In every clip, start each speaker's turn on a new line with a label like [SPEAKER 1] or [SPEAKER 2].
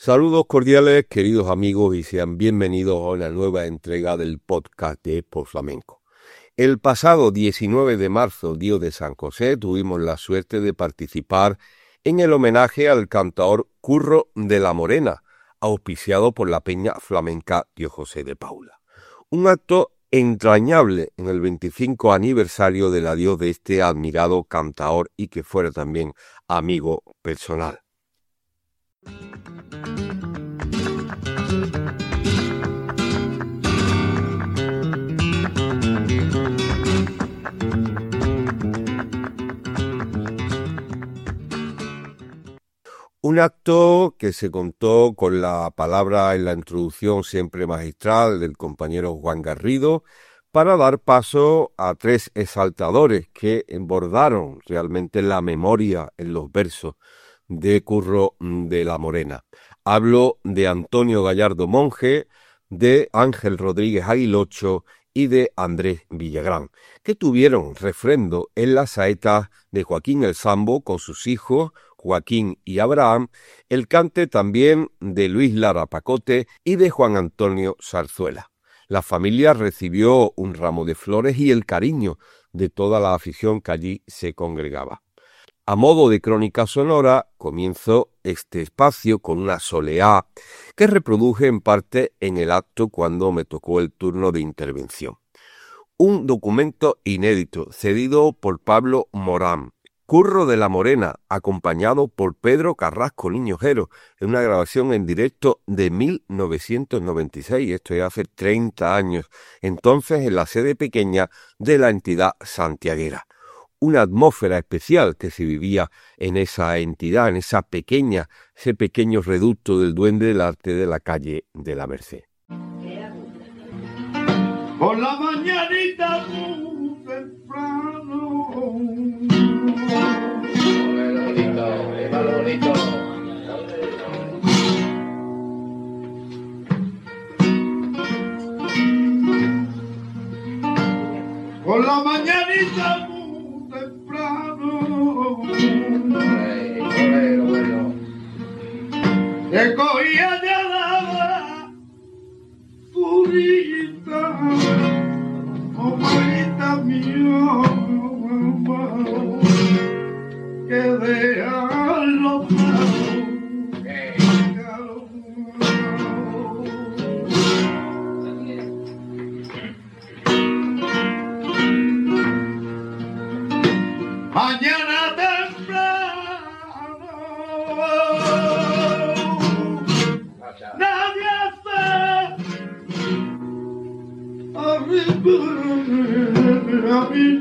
[SPEAKER 1] Saludos cordiales, queridos amigos, y sean bienvenidos a una nueva entrega del podcast de Expo Flamenco. El pasado 19 de marzo, día de San José, tuvimos la suerte de participar en el homenaje al cantaor Curro de la Morena, auspiciado por la Peña Flamenca Tío José de Paula. Un acto entrañable en el 25 aniversario del adiós de este admirado cantaor y que fuera también amigo personal. Un acto que se contó con la palabra en la introducción siempre magistral del compañero Juan Garrido para dar paso a tres exaltadores que embordaron realmente la memoria en los versos de Curro de la Morena. Hablo de Antonio Gallardo Monge, de Ángel Rodríguez Aguilocho y de Andrés Villagrán, que tuvieron refrendo en las saetas de Joaquín el Sambo con sus hijos Joaquín y Abraham, el cante también de Luis Lara Pacote y de Juan Antonio Zarzuela. La familia recibió un ramo de flores y el cariño de toda la afición que allí se congregaba. A modo de crónica sonora, comienzo este espacio con una soleá que reproduje en parte en el acto cuando me tocó el turno de intervención. Un documento inédito cedido por Pablo Morán, Curro de la Morena, acompañado por Pedro Carrasco Niñojero, en una grabación en directo de 1996, esto ya hace 30 años, entonces en la sede pequeña de la entidad santiaguera. Una atmósfera especial que se vivía en esa entidad, en ese pequeño reducto del Duende del Arte de la calle de la Merced.
[SPEAKER 2] Por la mañanita muy temprano, por la mañanita muy temprano, te cogía ya la purita, mamita mía, que dejan los mañana temprano, nadie hace arriba a mí.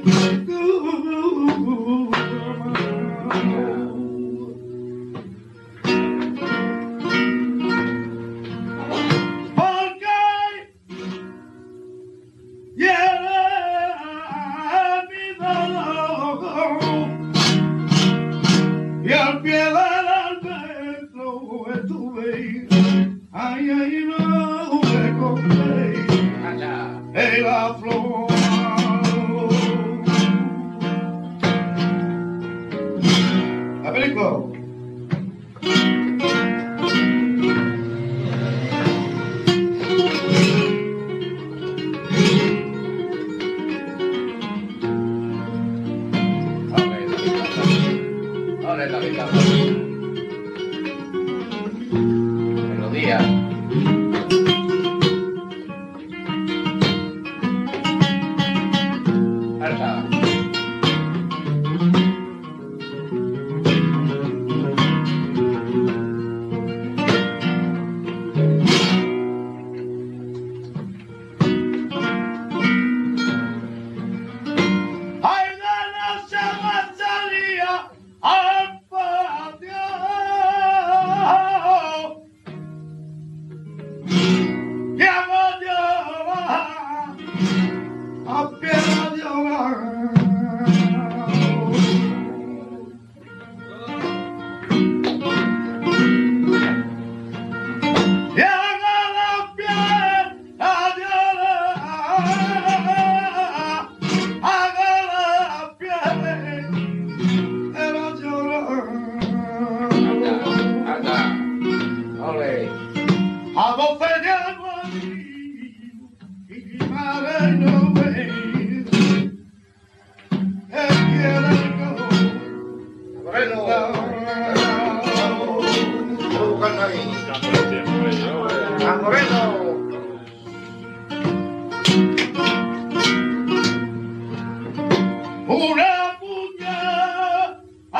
[SPEAKER 2] Una puñalada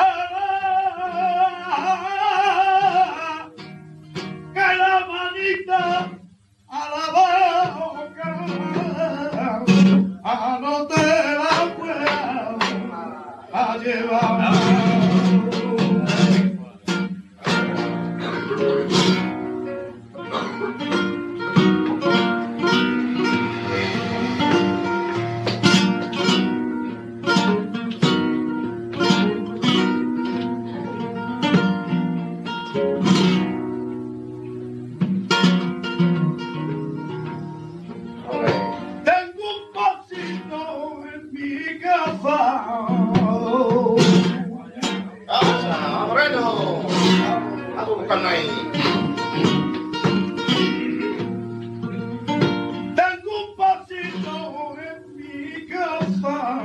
[SPEAKER 2] que la manita a la boca, no te la puedo a llevar. Tengo un pasito en mi casa.
[SPEAKER 3] Moreno, vamos a buscarlo ahí.
[SPEAKER 2] Tengo un pasito en mi casa.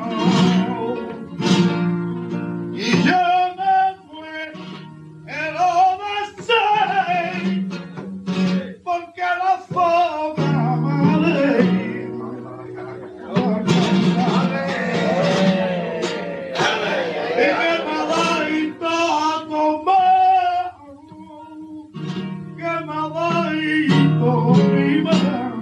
[SPEAKER 2] Y yo me fui el obedece porque la foga madre. Y que me da y a tomar, que me da y tomar.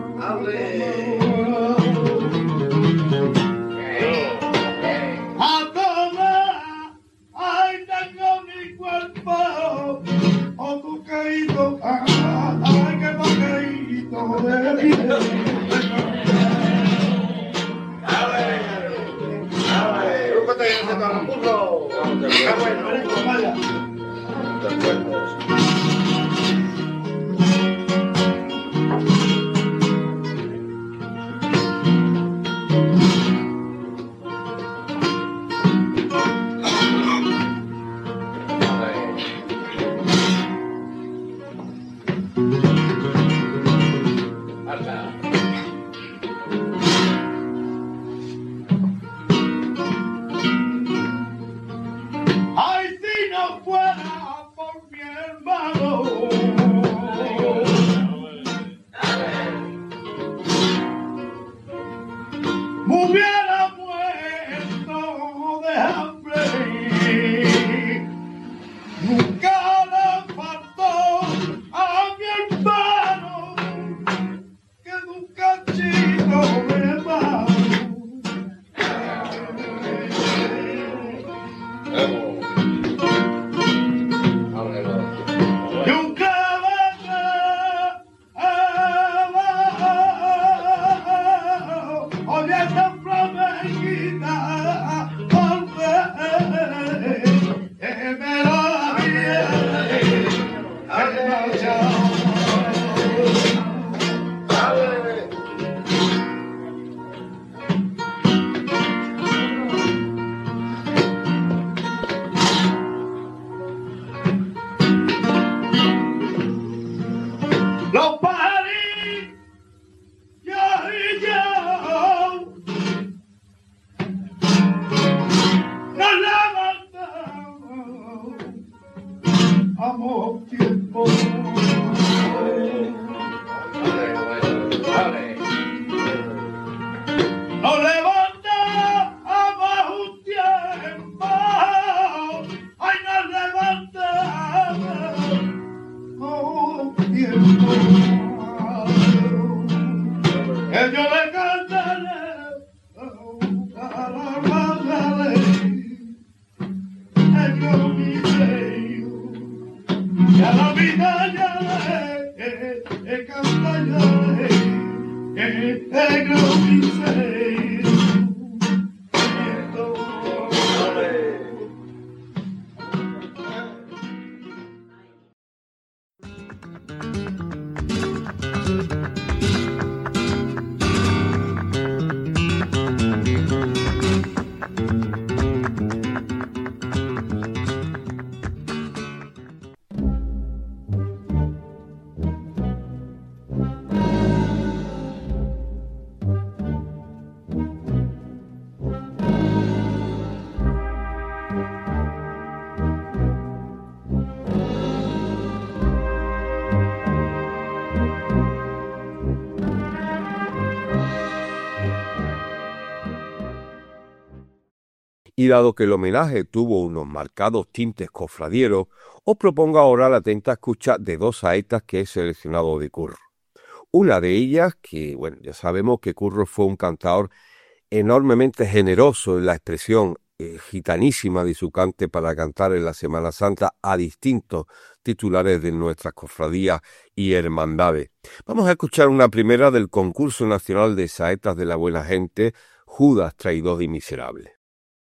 [SPEAKER 2] A tomar, ay, tengo mi cuerpo, o tu caído, ay, que no caído de mí.
[SPEAKER 3] Rúcate y ese burro. Está bueno.
[SPEAKER 2] Vaya. Ay, si no fuera por mi hermano, me hubiera muerto de hambre. Nunca le faltó a mi hermano que nunca chido de mano. Nunca oye esa flamenquita, me la los pajarillos y yo nos levantamos a tiempo. Nos levantamos un tiempo, ay, nos levantamos un tiempo. Que yo le cantaré a la madre, el comisario, y a la vida ya le cantaré, el comisario.
[SPEAKER 1] Y dado que el homenaje tuvo unos marcados tintes cofradieros, os propongo ahora la atenta escucha de dos saetas que he seleccionado de Curro. Una de ellas, que bueno, ya sabemos que Curro fue un cantador enormemente generoso en la expresión gitanísima de su cante para cantar en la Semana Santa a distintos titulares de nuestras cofradías y hermandades. Vamos a escuchar una primera del Concurso Nacional de Saetas de la Buena Gente, Judas, traidor y miserable.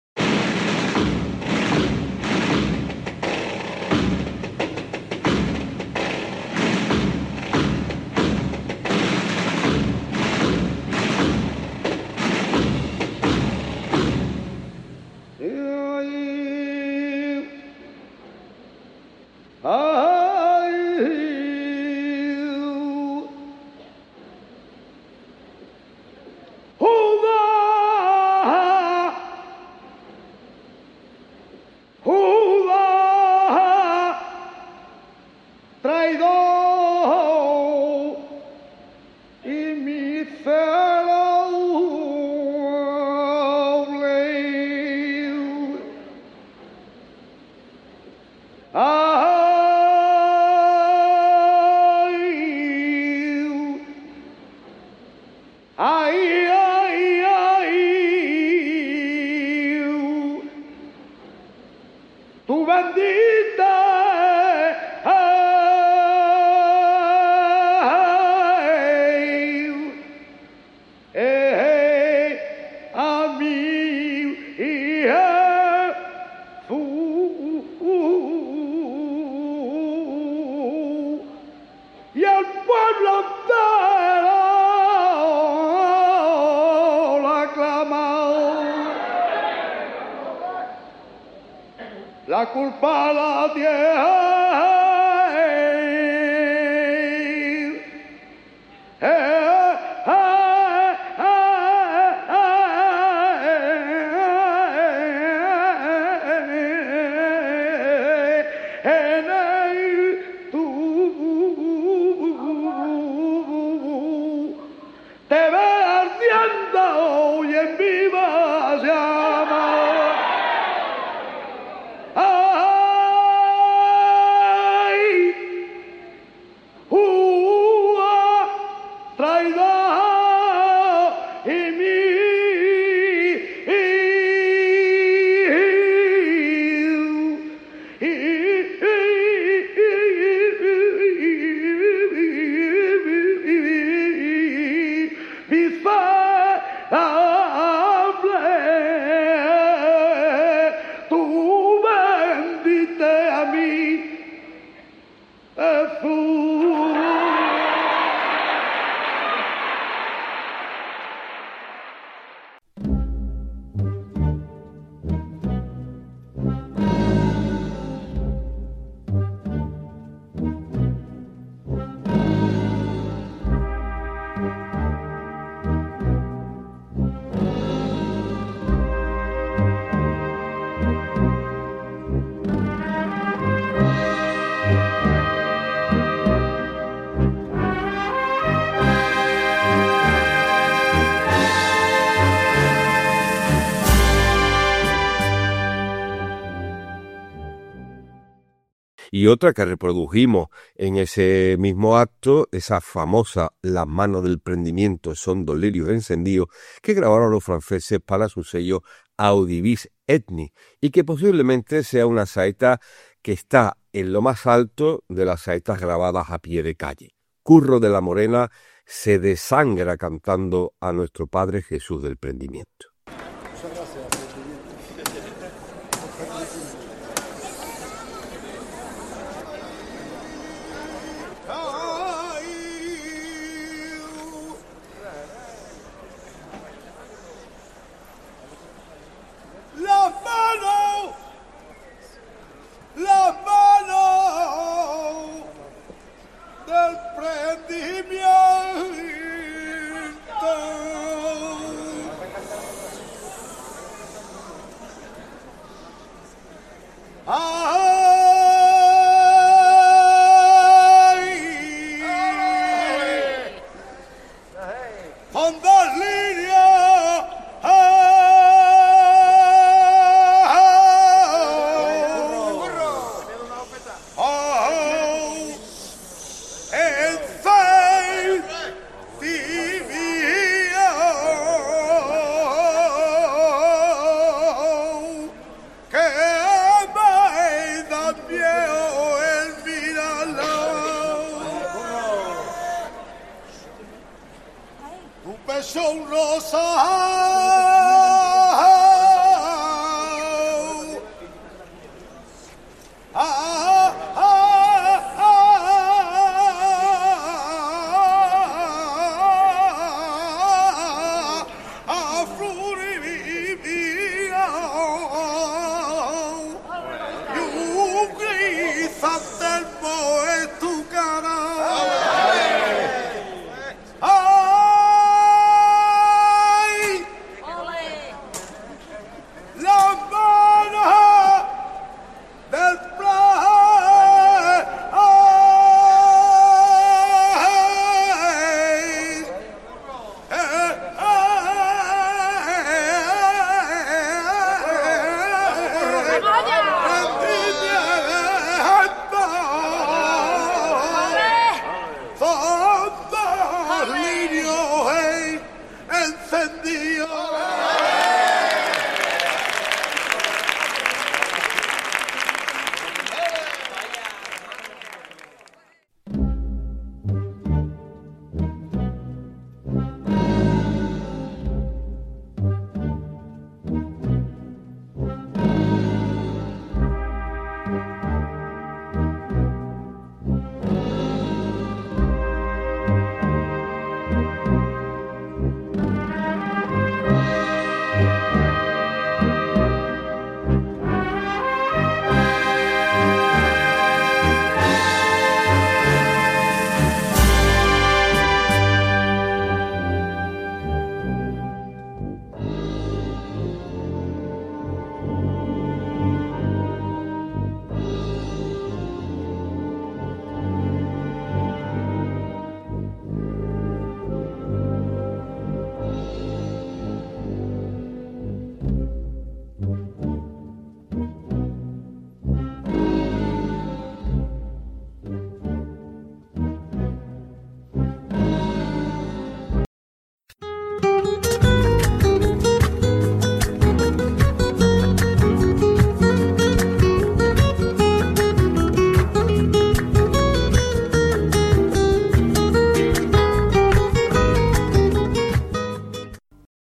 [SPEAKER 2] La culpa la tiene te ve ardiendo y en viva llama.
[SPEAKER 1] Y otra que reprodujimos en ese mismo acto, esa famosa Las manos del prendimiento son dos lirios encendidos, que grabaron los franceses para su sello Audivis Ethnic, y que posiblemente sea una saeta que está en lo más alto de las saetas grabadas a pie de calle. Curro de la Morena se desangra cantando a nuestro Padre Jesús del Prendimiento.
[SPEAKER 3] Muchas gracias.
[SPEAKER 2] Las manos del prendimiento un beso, un rosa.